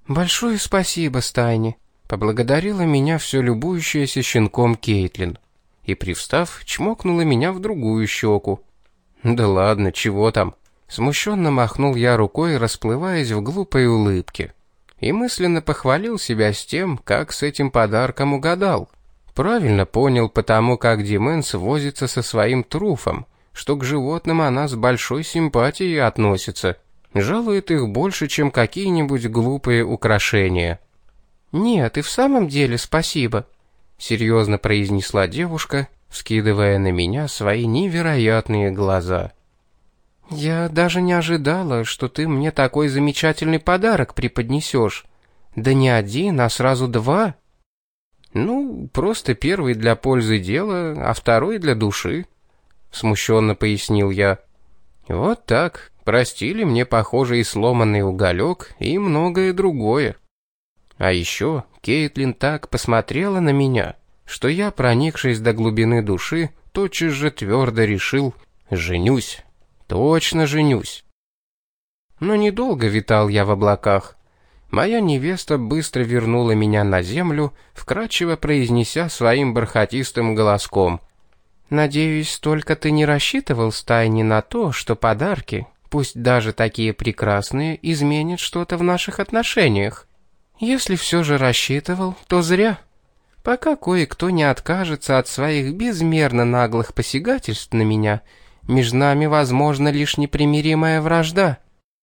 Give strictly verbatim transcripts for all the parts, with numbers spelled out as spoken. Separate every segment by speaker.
Speaker 1: «Большое спасибо, Стайни», — поблагодарила меня все любующаяся щенком Кейтлин. И, привстав, чмокнула меня в другую щеку. «Да ладно, чего там?» Смущенно махнул я рукой, расплываясь в глупой улыбке. И мысленно похвалил себя с тем, как с этим подарком угадал. Правильно понял потому, как Дименс возится со своим труфом, что к животным она с большой симпатией относится. Жалует их больше, чем какие-нибудь глупые украшения. «Нет, и в самом деле спасибо», — серьезно произнесла девушка, вскидывая на меня свои невероятные глаза. «Я даже не ожидала, что ты мне такой замечательный подарок преподнесешь. Да не один, а сразу два». «Ну, просто первый для пользы дела, а второй для души», — смущенно пояснил я. «Вот так, простили мне, похоже, и сломанный уголек, и многое другое». А еще Кейтлин так посмотрела на меня, что я, проникшись до глубины души, тотчас же твердо решил: женюсь. Точно женюсь. Но недолго витал я в облаках. Моя невеста быстро вернула меня на землю, вкрадчиво произнеся своим бархатистым голоском: «Надеюсь, только ты не рассчитывал, Стайни, на то, что подарки, пусть даже такие прекрасные, изменят что-то в наших отношениях. Если все же рассчитывал, то зря. Пока кое-кто не откажется от своих безмерно наглых посягательств на меня, между нами возможна лишь непримиримая вражда».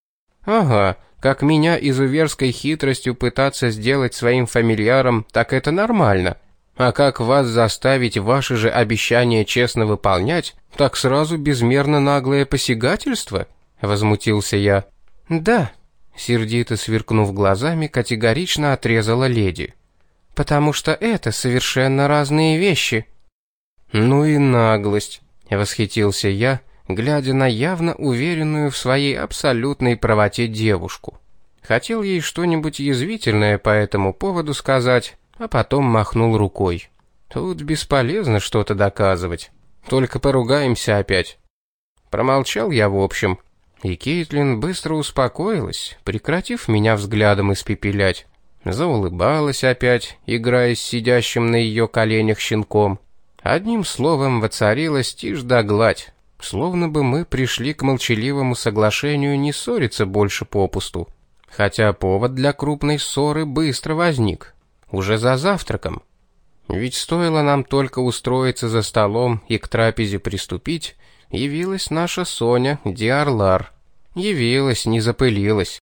Speaker 1: «Ага, как меня изуверской хитростью пытаться сделать своим фамильяром, так это нормально. А как вас заставить ваши же обещания честно выполнять, так сразу безмерно наглое посягательство?» — возмутился я. «Да», — сердито сверкнув глазами, категорично отрезала леди. «Потому что это совершенно разные вещи». «Ну и наглость», — восхитился я, глядя на явно уверенную в своей абсолютной правоте девушку. Хотел ей что-нибудь язвительное по этому поводу сказать, а потом махнул рукой. Тут бесполезно что-то доказывать, только поругаемся опять. Промолчал я в общем, и Кейтлин быстро успокоилась, прекратив меня взглядом испепелять. Заулыбалась опять, играя с сидящим на ее коленях щенком. Одним словом, воцарилась тишь да гладь, словно бы мы пришли к молчаливому соглашению не ссориться больше попусту. Хотя повод для крупной ссоры быстро возник, уже за завтраком. Ведь стоило нам только устроиться за столом и к трапезе приступить, явилась наша Соня Диарлар. Явилась, не запылилась.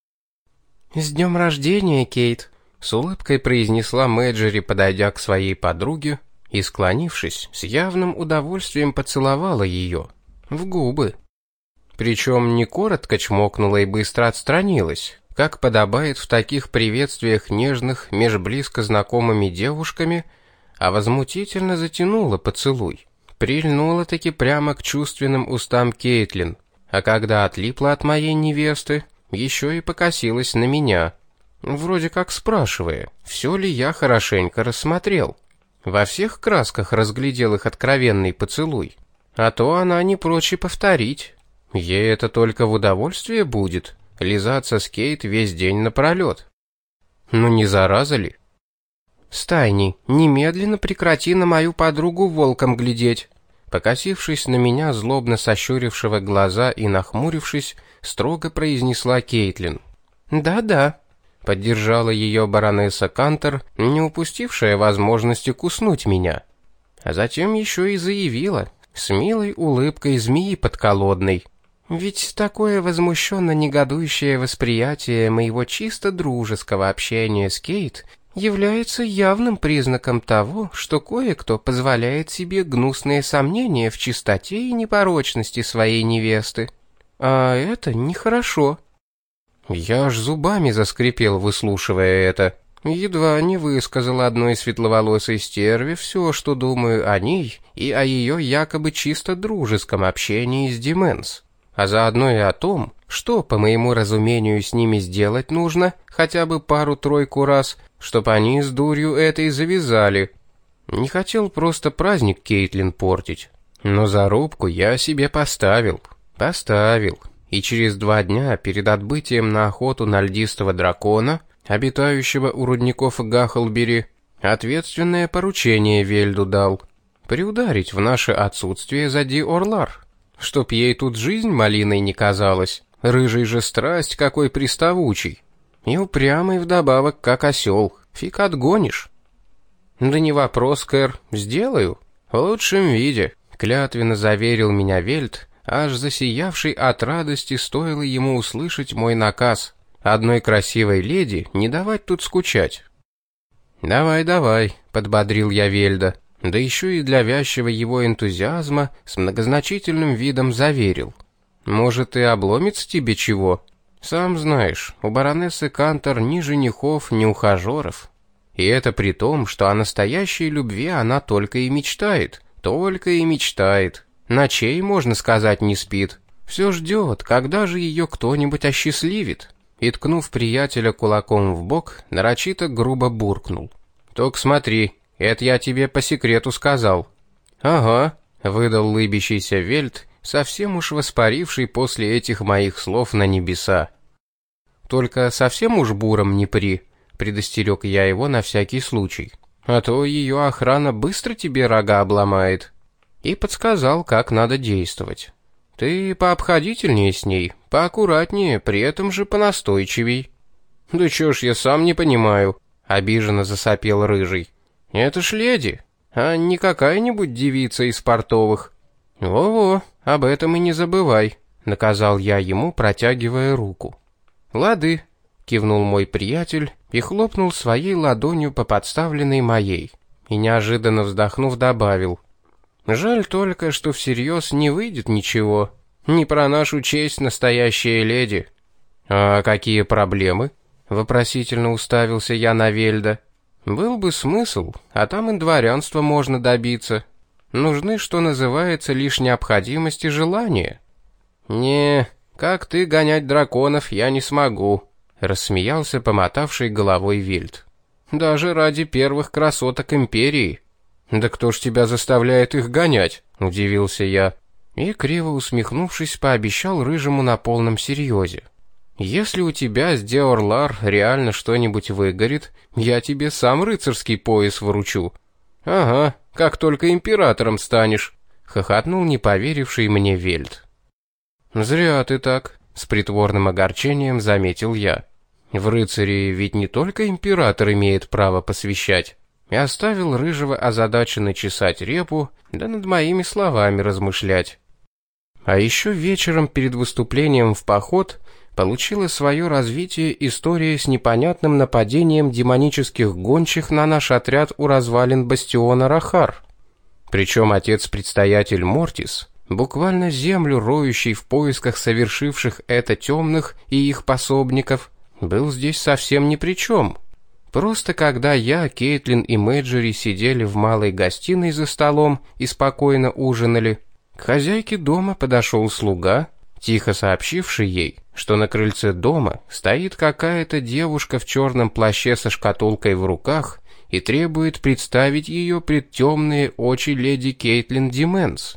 Speaker 1: «С днем рождения, Кейт!» — с улыбкой произнесла Мэджери, подойдя к своей подруге, и, склонившись, с явным удовольствием поцеловала ее в губы. Причем не коротко чмокнула и быстро отстранилась, как подобает в таких приветствиях нежных меж близко знакомыми девушками, а возмутительно затянула поцелуй. Прильнула-таки прямо к чувственным устам Кейтлин, а когда отлипла от моей невесты, еще и покосилась на меня, вроде как спрашивая, все ли я хорошенько рассмотрел. Во всех красках разглядел их откровенный поцелуй, а то она не прочь и повторить. Ей это только в удовольствие будет, лизаться с Кейт весь день напролет. Ну не зараза ли? «Стайни, немедленно прекрати на мою подругу волком глядеть», покосившись на меня, злобно сощурившего глаза и нахмурившись, строго произнесла Кейтлин. «Да-да», — поддержала ее баронесса Кантер, не упустившая возможности куснуть меня. А затем еще и заявила, с милой улыбкой змеи подколодной: «Ведь такое возмущенно негодующее восприятие моего чисто дружеского общения с Кейт является явным признаком того, что кое-кто позволяет себе гнусные сомнения в чистоте и непорочности своей невесты. А это нехорошо». Я аж зубами заскрипел, выслушивая это. Едва не высказал одной светловолосой стерве все, что думаю о ней и о ее якобы чисто дружеском общении с Дименс, а заодно и о том, что, по моему разумению, с ними сделать нужно хотя бы пару-тройку раз, чтоб они с дурью этой завязали. Не хотел просто праздник Кейтлин портить, но зарубку я себе поставил. Поставил. И через два дня перед отбытием на охоту на льдистого дракона обитающего у рудников Гахлбери, ответственное поручение Вельду дал — приударить в наше отсутствие за Ди Орлар, чтоб ей тут жизнь малиной не казалась, рыжий же страсть какой приставучий, и упрямый вдобавок, как осел, фиг отгонишь. Да не вопрос, Кэр, сделаю, в лучшем виде, клятвенно заверил меня Вельд, аж засиявший от радости стоило ему услышать мой наказ одной красивой леди не давать тут скучать. «Давай, давай», — подбодрил я Вельда, да еще и для вязчего его энтузиазма с многозначительным видом заверил. «Может, и обломится тебе чего? Сам знаешь, у баронессы Кантор ни женихов, ни ухажеров. И это при том, что о настоящей любви она только и мечтает, только и мечтает. Ночей, можно сказать, не спит. Все ждет, когда же ее кто-нибудь осчастливит». И, ткнув приятеля кулаком в бок, нарочито грубо буркнул: «Только смотри, это я тебе по секрету сказал». «Ага», — выдал лыбящийся Вельд, совсем уж воспаривший после этих моих слов на небеса. «Только совсем уж буром не при», — предостерег я его на всякий случай, «а то ее охрана быстро тебе рога обломает». И подсказал, как надо действовать. «Ты пообходительнее с ней, поаккуратнее, при этом же понастойчивей». «Да чё ж я сам не понимаю», — обиженно засопел Рыжий. «Это ж леди, а не какая-нибудь девица из портовых». «Во-во, об этом и не забывай», — наказал я ему, протягивая руку. «Лады», — кивнул мой приятель и хлопнул своей ладонью по подставленной моей, и неожиданно вздохнув добавил: «Жаль только, что всерьез не выйдет ничего. Не про нашу честь, настоящая леди». «А какие проблемы?» — вопросительно уставился я на Вельда. «Был бы смысл, а там и дворянства можно добиться. Нужны, что называется, лишь необходимость и желание». «Не, как ты гонять драконов я не смогу», — рассмеялся помотавший головой Вельд. «Даже ради первых красоток империи». «Да кто ж тебя заставляет их гонять?» — удивился я. И, криво усмехнувшись, пообещал Рыжему на полном серьезе: «Если у тебя с Ди Орлар реально что-нибудь выгорит, я тебе сам рыцарский пояс вручу». «Ага, как только императором станешь», — хохотнул не поверивший мне Вельд. «Зря ты так», — с притворным огорчением заметил я. «В рыцари ведь не только император имеет право посвящать». И оставил Рыжего озадаченно чесать репу, да над моими словами размышлять. А еще вечером перед выступлением в поход получила свое развитие история с непонятным нападением демонических гончих на наш отряд у развалин бастиона Рахар. Причем отец-предстоятель Мортис, буквально землю роющий в поисках совершивших это темных и их пособников, был здесь совсем ни при чем. Просто когда я, Кейтлин и Мэйджери сидели в малой гостиной за столом и спокойно ужинали, к хозяйке дома подошел слуга, тихо сообщивший ей, что на крыльце дома стоит какая-то девушка в черном плаще со шкатулкой в руках и требует представить ее пред темные очи леди Кейтлин Дименс.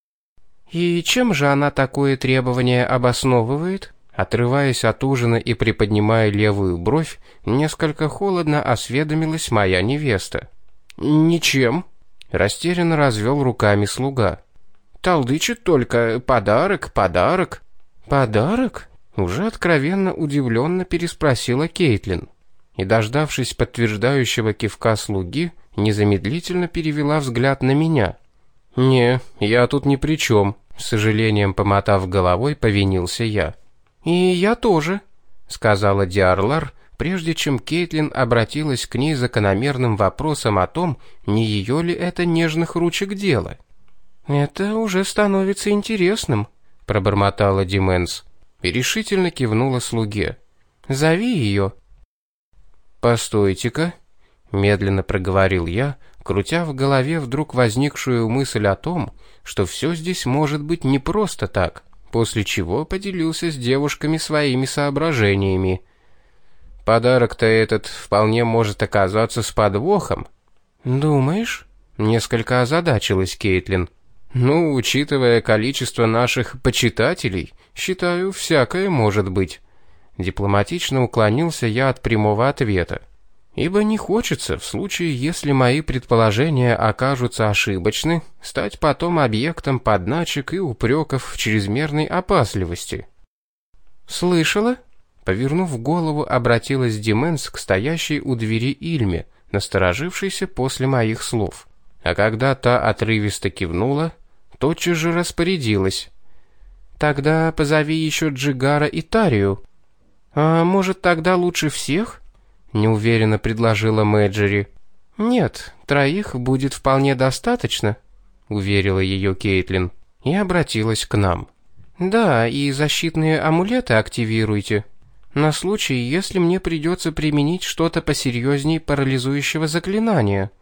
Speaker 1: «И чем же она такое требование обосновывает?» Отрываясь от ужина и приподнимая левую бровь, несколько холодно осведомилась моя невеста. «Ничем», — растерянно развел руками слуга. «Толдычит только: подарок, подарок». «Подарок?» — уже откровенно удивленно переспросила Кейтлин. И, дождавшись подтверждающего кивка слуги, незамедлительно перевела взгляд на меня. «Не, я тут ни при чем», — с сожалением помотав головой, повинился я. «И я тоже», — сказала Ди Орлар, прежде чем Кейтлин обратилась к ней закономерным вопросом о том, не ее ли это нежных ручек дело. «Это уже становится интересным», — пробормотала Дименс и решительно кивнула слуге. «Зови ее». «Постойте-ка», — медленно проговорил я, крутя в голове вдруг возникшую мысль о том, что все здесь может быть не просто так, после чего поделился с девушками своими соображениями. «Подарок-то этот вполне может оказаться с подвохом». «Думаешь?» — несколько озадачилась Кейтлин. «Ну, учитывая количество наших почитателей, считаю, всякое может быть». Дипломатично уклонился я от прямого ответа. Ибо не хочется, в случае, если мои предположения окажутся ошибочны, стать потом объектом подначек и упреков в чрезмерной опасливости. «Слышала?» Повернув голову, обратилась Дименс к стоящей у двери Ильме, насторожившейся после моих слов. А когда та отрывисто кивнула, тотчас же распорядилась. «Тогда позови еще Джигара и Тарию». «А может, тогда лучше всех?» — неуверенно предложила Мэджери. «Нет, троих будет вполне достаточно», — уверила ее Кейтлин, и обратилась к нам. «Да, и защитные амулеты активируйте, на случай, если мне придется применить что-то посерьезней парализующего заклинания».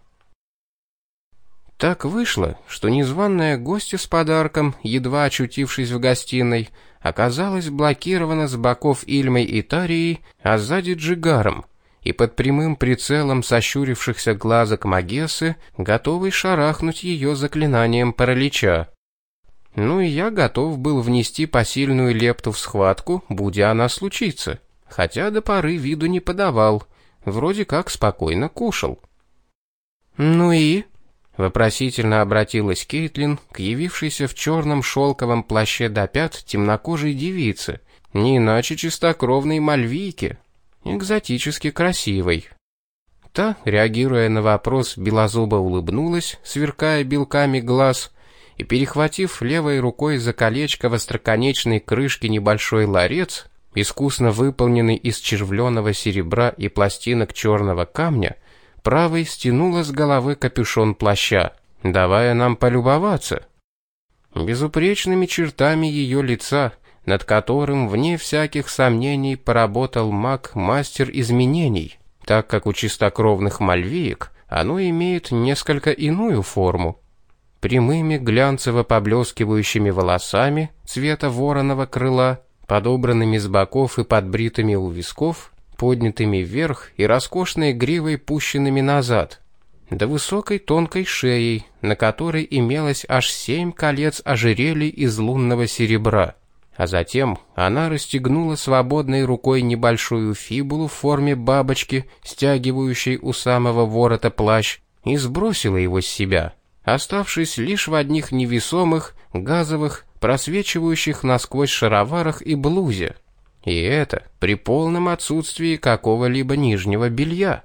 Speaker 1: Так вышло, что незваная гостья с подарком, едва очутившись в гостиной, оказалась блокирована с боков Ильмой и Тарией, а сзади Джигаром, и под прямым прицелом сощурившихся глазок Магессы, готовый шарахнуть ее заклинанием паралича. Ну и я готов был внести посильную лепту в схватку, будь она случиться, хотя до поры виду не подавал, вроде как спокойно кушал. «Ну и?» — вопросительно обратилась Кейтлин к явившейся в черном шелковом плаще до пят темнокожей девице, не иначе чистокровной мальвийке, экзотически красивой. Та, реагируя на вопрос, белозубо улыбнулась, сверкая белками глаз, и, перехватив левой рукой за колечко в остроконечной крышке небольшой ларец, искусно выполненный из червленого серебра и пластинок черного камня, правой стянула с головы капюшон плаща, давая нам полюбоваться безупречными чертами ее лица, над которым, вне всяких сомнений, поработал маг-мастер изменений, так как у чистокровных мальвиек оно имеет несколько иную форму. Прямыми глянцево-поблескивающими волосами цвета вороного крыла, подобранными с боков и подбритыми у висков, поднятыми вверх и роскошной гривой пущенными назад, да высокой тонкой шеей, на которой имелось аж семь колец ожерелий из лунного серебра. А затем она расстегнула свободной рукой небольшую фибулу в форме бабочки, стягивающей у самого ворота плащ, и сбросила его с себя, оставшись лишь в одних невесомых, газовых, просвечивающих насквозь шароварах и блузе. И это при полном отсутствии какого-либо нижнего белья.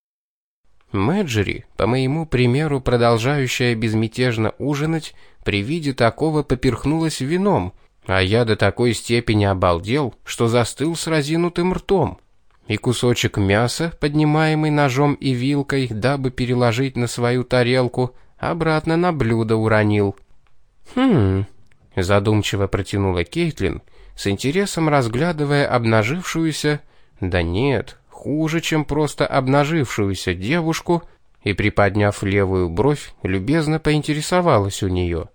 Speaker 1: Мэджери, по моему примеру продолжающая безмятежно ужинать, при виде такого поперхнулась вином, а я до такой степени обалдел, что застыл с разинутым ртом. И кусочек мяса, поднимаемый ножом и вилкой, дабы переложить на свою тарелку, обратно на блюдо уронил. «Хм...» — задумчиво протянула Кейтлин, с интересом разглядывая обнажившуюся, да нет, хуже, чем просто обнажившуюся девушку, и, приподняв левую бровь, любезно поинтересовалась у нее.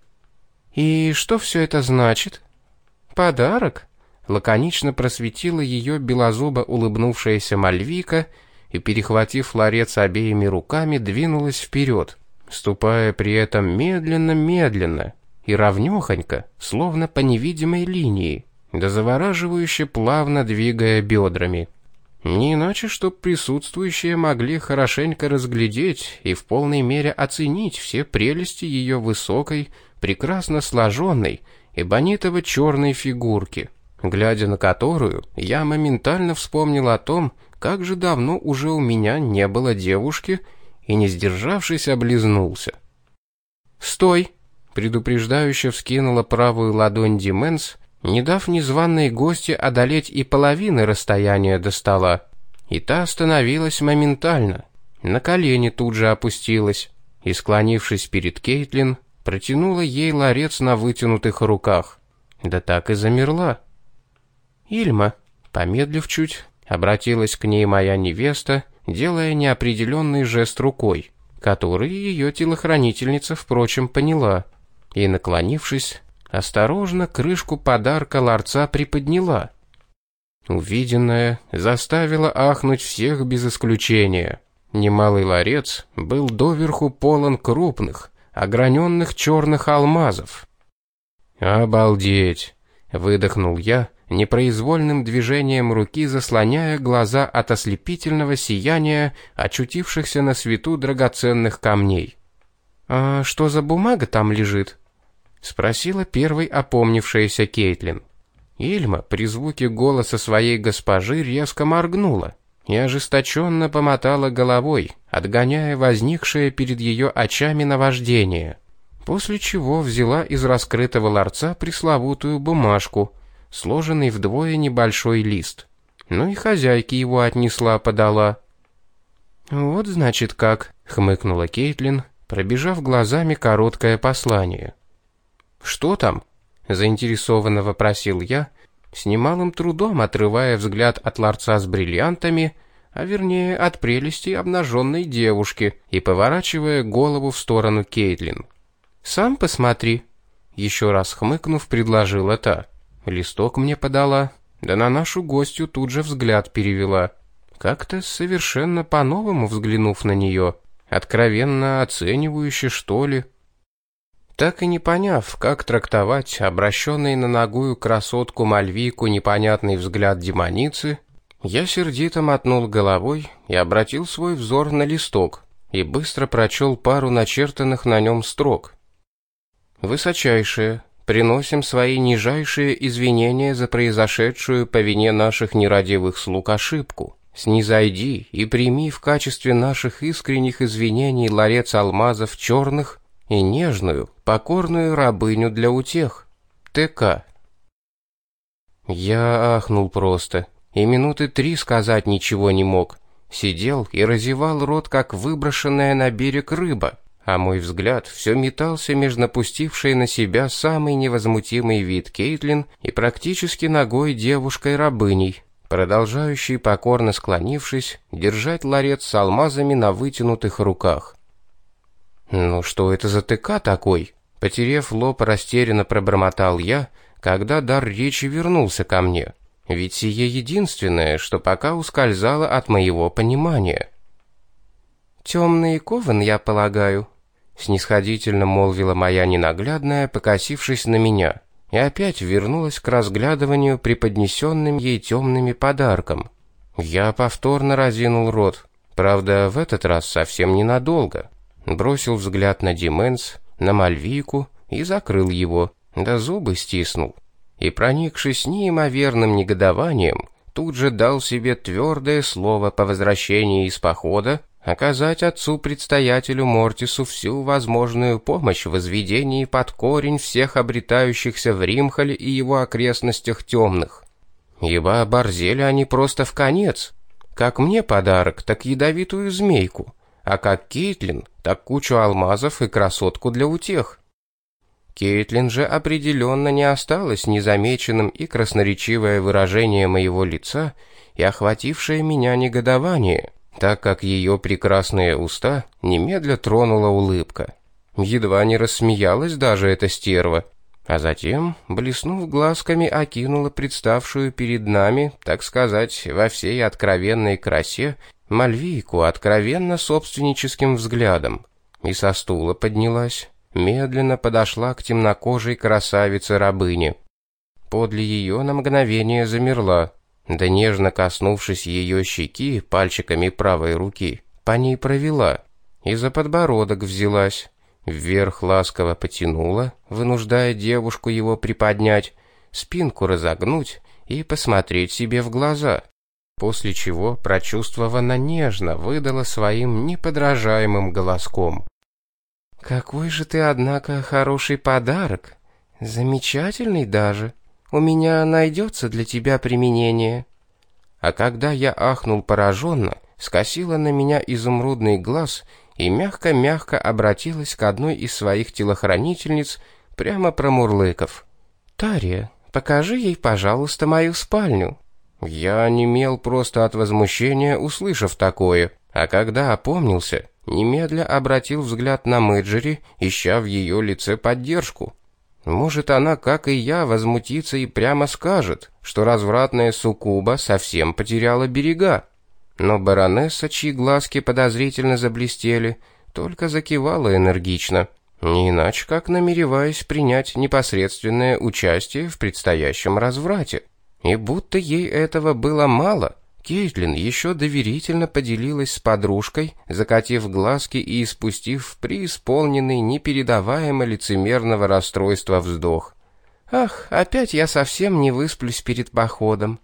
Speaker 1: «И что все это значит?» «Подарок?» — лаконично просветила ее белозубо улыбнувшаяся мальвийка и, перехватив ларец обеими руками, двинулась вперед, ступая при этом медленно-медленно и ровнёхонько, словно по невидимой линии, да завораживающе плавно двигая бедрами. Не иначе, чтоб присутствующие могли хорошенько разглядеть и в полной мере оценить все прелести ее высокой, прекрасно сложенной, эбонитово-черной фигурки, глядя на которую, я моментально вспомнил о том, как же давно уже у меня не было девушки, и, не сдержавшись, облизнулся. «Стой!» — предупреждающе вскинула правую ладонь Дименс, не дав незваной гости одолеть и половины расстояния до стола. И та остановилась моментально, на колени тут же опустилась, и, склонившись перед Кейтлин, протянула ей ларец на вытянутых руках. Да так и замерла. «Ильма», помедлив чуть, обратилась к ней моя невеста, делая неопределенный жест рукой, который ее телохранительница, впрочем, поняла, и, наклонившись, осторожно крышку подарка ларца приподняла. Увиденное заставило ахнуть всех без исключения. Немалый ларец был доверху полон крупных, ограненных черных алмазов. «Обалдеть!» — выдохнул я, непроизвольным движением руки заслоняя глаза от ослепительного сияния очутившихся на свету драгоценных камней. «А что за бумага там лежит?» — спросила первой опомнившаяся Кейтлин. Ильма при звуке голоса своей госпожи резко моргнула и ожесточенно помотала головой, отгоняя возникшее перед ее очами наваждение, после чего взяла из раскрытого ларца пресловутую бумажку, сложенный вдвое небольшой лист. Ну и хозяйке его отнесла, подала. «Вот значит как», — хмыкнула Кейтлин, пробежав глазами короткое послание. «Что там?» — заинтересованно вопросил я, с немалым трудом отрывая взгляд от ларца с бриллиантами, а вернее от прелести обнаженной девушки, и поворачивая голову в сторону Кейтлин. «Сам посмотри», — еще раз хмыкнув, предложила та. Листок мне подала, да на нашу гостью тут же взгляд перевела, как-то совершенно по-новому взглянув на нее, откровенно оценивающе, что ли. Так и не поняв, как трактовать обращенный на нагую красотку Мальвийку непонятный взгляд демоницы, я сердито мотнул головой и обратил свой взор на листок и быстро прочел пару начертанных на нем строк. «Высочайшее, приносим свои нижайшие извинения за произошедшую по вине наших нерадивых слуг ошибку. Снизойди и прими в качестве наших искренних извинений ларец алмазов черных и нежную, покорную рабыню для утех. ТК». Я ахнул просто, и минуты три сказать ничего не мог. Сидел и разевал рот, как выброшенная на берег рыба, а мой взгляд все метался между напустившей на себя самый невозмутимый вид Кейтлин и практически нагой девушкой-рабыней, продолжающей, покорно склонившись, держать ларец с алмазами на вытянутых руках. «Ну что это за ТК такой?» Потерев лоб, растерянно пробормотал я, когда дар речи вернулся ко мне. Ведь сие единственное, что пока ускользало от моего понимания. «Темный ковен, я полагаю», — снисходительно молвила моя ненаглядная, покосившись на меня, и опять вернулась к разглядыванию преподнесенным ей темными подарком. Я повторно разинул рот, правда, в этот раз совсем ненадолго. Бросил взгляд на Дименс, на Мальвийку и закрыл его, да зубы стиснул. И, проникшись неимоверным негодованием, тут же дал себе твердое слово по возвращении из похода оказать отцу-предстоятелю Мортису всю возможную помощь в возведении под корень всех обретающихся в Римхале и его окрестностях темных. Ибо оборзели они просто в конец. Как мне подарок, так ядовитую змейку, а как Кейтлин, так кучу алмазов и красотку для утех. Кейтлин же определенно не осталось незамеченным и красноречивое выражение моего лица и охватившее меня негодование, так как ее прекрасные уста немедля тронула улыбка. Едва не рассмеялась даже эта стерва, а затем, блеснув глазками, окинула представшую перед нами, так сказать, во всей откровенной красе, Мальвийку откровенно собственническим взглядом, и со стула поднялась, медленно подошла к темнокожей красавице-рабыне. Подле ее на мгновение замерла, да нежно коснувшись ее щеки пальчиками правой руки, по ней провела, и за подбородок взялась, вверх ласково потянула, вынуждая девушку его приподнять, спинку разогнуть и посмотреть себе в глаза, после чего прочувствованно нежно выдала своим неподражаемым голоском: «Какой же ты, однако, хороший подарок! Замечательный даже! У меня найдется для тебя применение!» А когда я ахнул пораженно, скосила на меня изумрудный глаз и мягко-мягко обратилась к одной из своих телохранительниц, прямо промурлыков: «Тария, покажи ей, пожалуйста, мою спальню». Я онемел просто от возмущения, услышав такое, а когда опомнился, немедля обратил взгляд на Мэджери, ища в ее лице поддержку. Может, она, как и я, возмутится и прямо скажет, что развратная суккуба совсем потеряла берега. Но баронесса, чьи глазки подозрительно заблестели, только закивала энергично, не иначе как намереваясь принять непосредственное участие в предстоящем разврате. И будто ей этого было мало, Кейтлин еще доверительно поделилась с подружкой, закатив глазки и испустив преисполненный непередаваемо лицемерного расстройства вздох. «Ах, опять я совсем не высплюсь перед походом».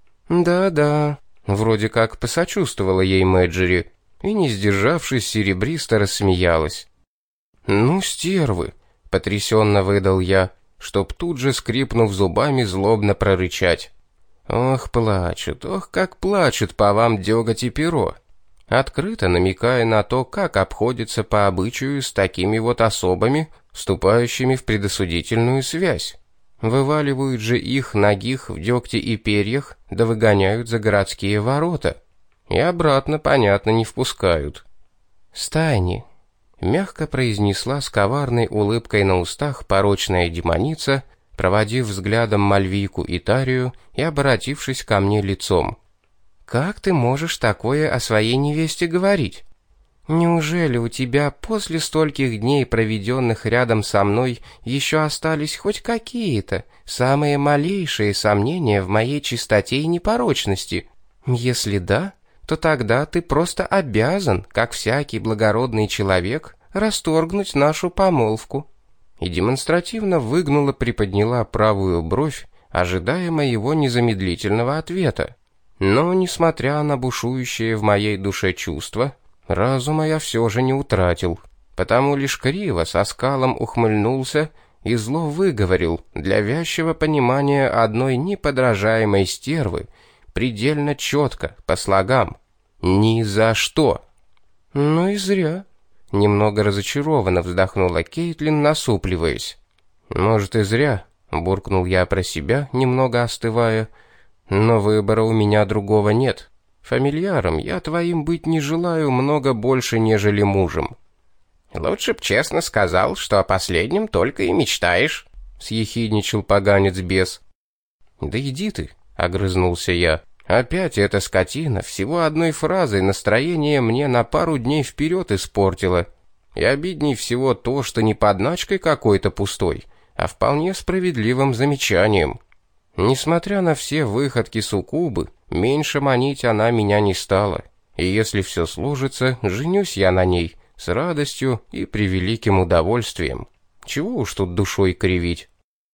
Speaker 1: «Да-да», — вроде как посочувствовала ей Мэджери, и, не сдержавшись, серебристо рассмеялась. «Ну, стервы», — потрясенно выдал я, чтоб тут же, скрипнув зубами, злобно прорычать. «Ох, плачут, ох, как плачут по вам дёготь и перо», открыто намекая на то, как обходится по обычаю с такими вот особами, вступающими в предосудительную связь. Вываливают же их нагих в дегте и перьях, да выгоняют за городские ворота. И обратно, понятно, не впускают. «Стайни», — мягко произнесла с коварной улыбкой на устах порочная демоница, проводив взглядом Мальвику и Тарию и обратившись ко мне лицом. «Как ты можешь такое о своей невесте говорить? Неужели у тебя после стольких дней, проведенных рядом со мной, еще остались хоть какие-то, самые малейшие сомнения в моей чистоте и непорочности? Если да, то тогда ты просто обязан, как всякий благородный человек, расторгнуть нашу помолвку». И демонстративно выгнула, приподняла правую бровь, ожидая моего незамедлительного ответа. Но, несмотря на бушующее в моей душе чувство, разума я все же не утратил, потому лишь криво со скалом ухмыльнулся и зло выговорил для вязчего понимания одной неподражаемой стервы, предельно четко, по слогам: «Ни за что!» «Ну и зря», — немного разочарованно вздохнула Кейтлин, насупливаясь. «Может, и зря», — буркнул я про себя, немного остывая, «но выбора у меня другого нет. Фамильяром я твоим быть не желаю много больше, нежели мужем».
Speaker 2: «Лучше б честно сказал, что о последнем только и мечтаешь»,
Speaker 1: — съехидничал поганец-бес. «Да иди ты», — огрызнулся я. «Опять эта скотина всего одной фразой настроение мне на пару дней вперед испортила. И обидней всего то, что не подначкой какой-то пустой, а вполне справедливым замечанием. Несмотря на все выходки суккубы, меньше манить она меня не стала. И если все сложится, женюсь я на ней с радостью и превеликим удовольствием. Чего уж тут душой кривить».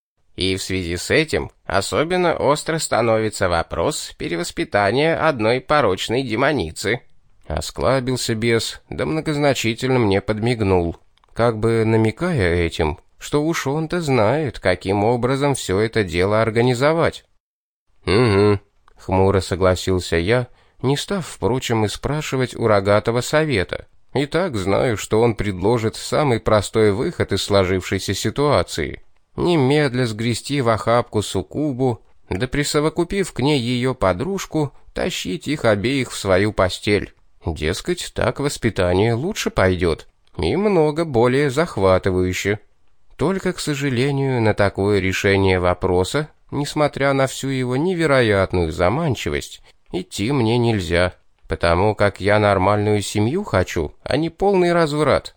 Speaker 2: И в связи с этим особенно остро становится вопрос перевоспитания одной порочной демоницы.
Speaker 1: Осклабился бес, да многозначительно мне подмигнул, как бы намекая этим, что уж он-то знает, каким образом все это дело организовать. «Угу», — хмуро согласился я, не став, впрочем, и спрашивать у рогатого совета. И так знаю, что он предложит самый простой выход из сложившейся ситуации. Немедля сгрести в охапку суккубу, да присовокупив к ней ее подружку, тащить их обеих в свою постель. Дескать, так воспитание лучше пойдет и много более захватывающе. Только, к сожалению, на такое решение вопроса, несмотря на всю его невероятную заманчивость, идти мне нельзя, потому как я нормальную семью хочу, а не полный разврат.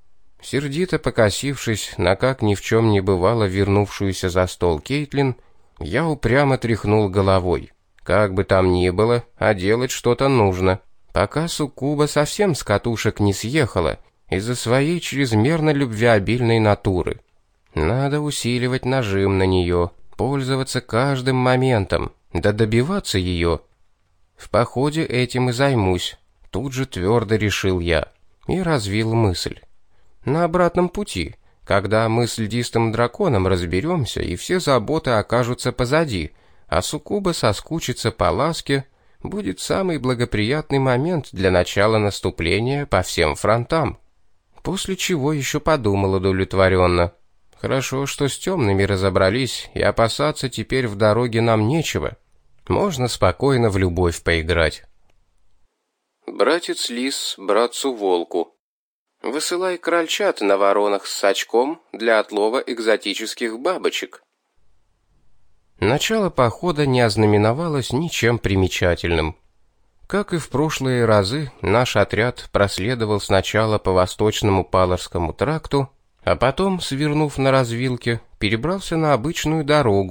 Speaker 1: Сердито покосившись на как ни в чем не бывало вернувшуюся за стол Кейтлин, я упрямо тряхнул головой. Как бы там ни было, а делать что-то нужно, пока суккуба совсем с катушек не съехала из-за своей чрезмерно любвеобильной натуры. Надо усиливать нажим на нее, пользоваться каждым моментом, да добиваться ее. В походе этим и займусь, тут же твердо решил я и развил мысль. На обратном пути, когда мы с льдистым драконом разберемся и все заботы окажутся позади, а суккуба соскучится по ласке, будет самый благоприятный момент для начала наступления по всем фронтам. После чего еще подумал удовлетворенно. Хорошо, что с темными разобрались, и опасаться теперь в дороге нам нечего. Можно спокойно в любовь поиграть. Братец Лис братцу Волку. Высылай крольчат на воронах с сачком для отлова экзотических бабочек. Начало похода не ознаменовалось ничем примечательным. Как и в прошлые разы, наш отряд проследовал сначала по восточному Палорскому тракту, а потом, свернув на развилке, перебрался на обычную дорогу,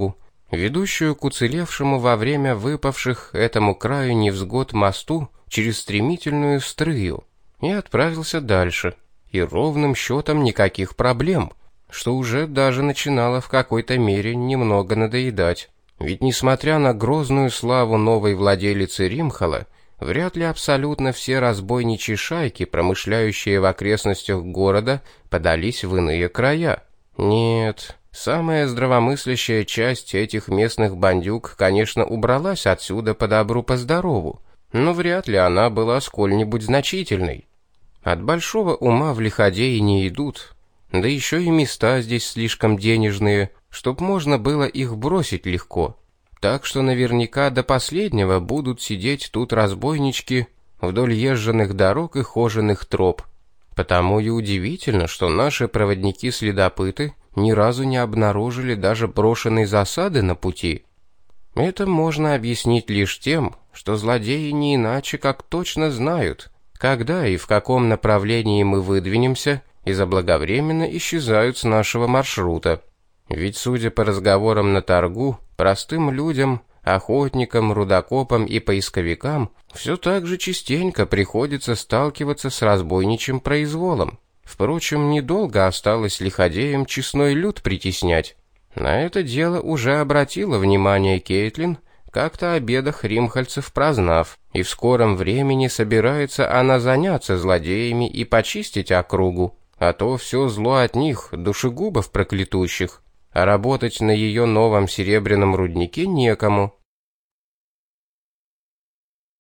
Speaker 1: ведущую к уцелевшему во время выпавших этому краю невзгод мосту через стремительную струю, и отправился дальше. И ровным счетом никаких проблем, что уже даже начинало в какой-то мере немного надоедать. Ведь несмотря на грозную славу новой владелицы Римхала, вряд ли абсолютно все разбойничьи шайки, промышляющие в окрестностях города, подались в иные края. Нет, самая здравомыслящая часть этих местных бандюк, конечно, убралась отсюда по добру по здорову, но вряд ли она была сколь-нибудь значительной. От большого ума в лиходеи не идут, да еще и места здесь слишком денежные, чтоб можно было их бросить легко. Так что наверняка до последнего будут сидеть тут разбойнички вдоль езженных дорог и хоженых троп. Потому и удивительно, что наши проводники-следопыты ни разу не обнаружили даже брошенной засады на пути. Это можно объяснить лишь тем, что злодеи не иначе как точно знают, когда и в каком направлении мы выдвинемся, и заблаговременно исчезают с нашего маршрута. Ведь, судя по разговорам на торгу, простым людям, охотникам, рудокопам и поисковикам все так же частенько приходится сталкиваться с разбойничьим произволом. Впрочем, недолго осталось лиходеям честной люд притеснять. На это дело уже обратила внимание Кейтлин, как-то о бедах римхальцев прознав, и в скором времени собирается она заняться злодеями и почистить округу, а то все зло от них, душегубов проклятущих, а работать на ее новом серебряном руднике некому.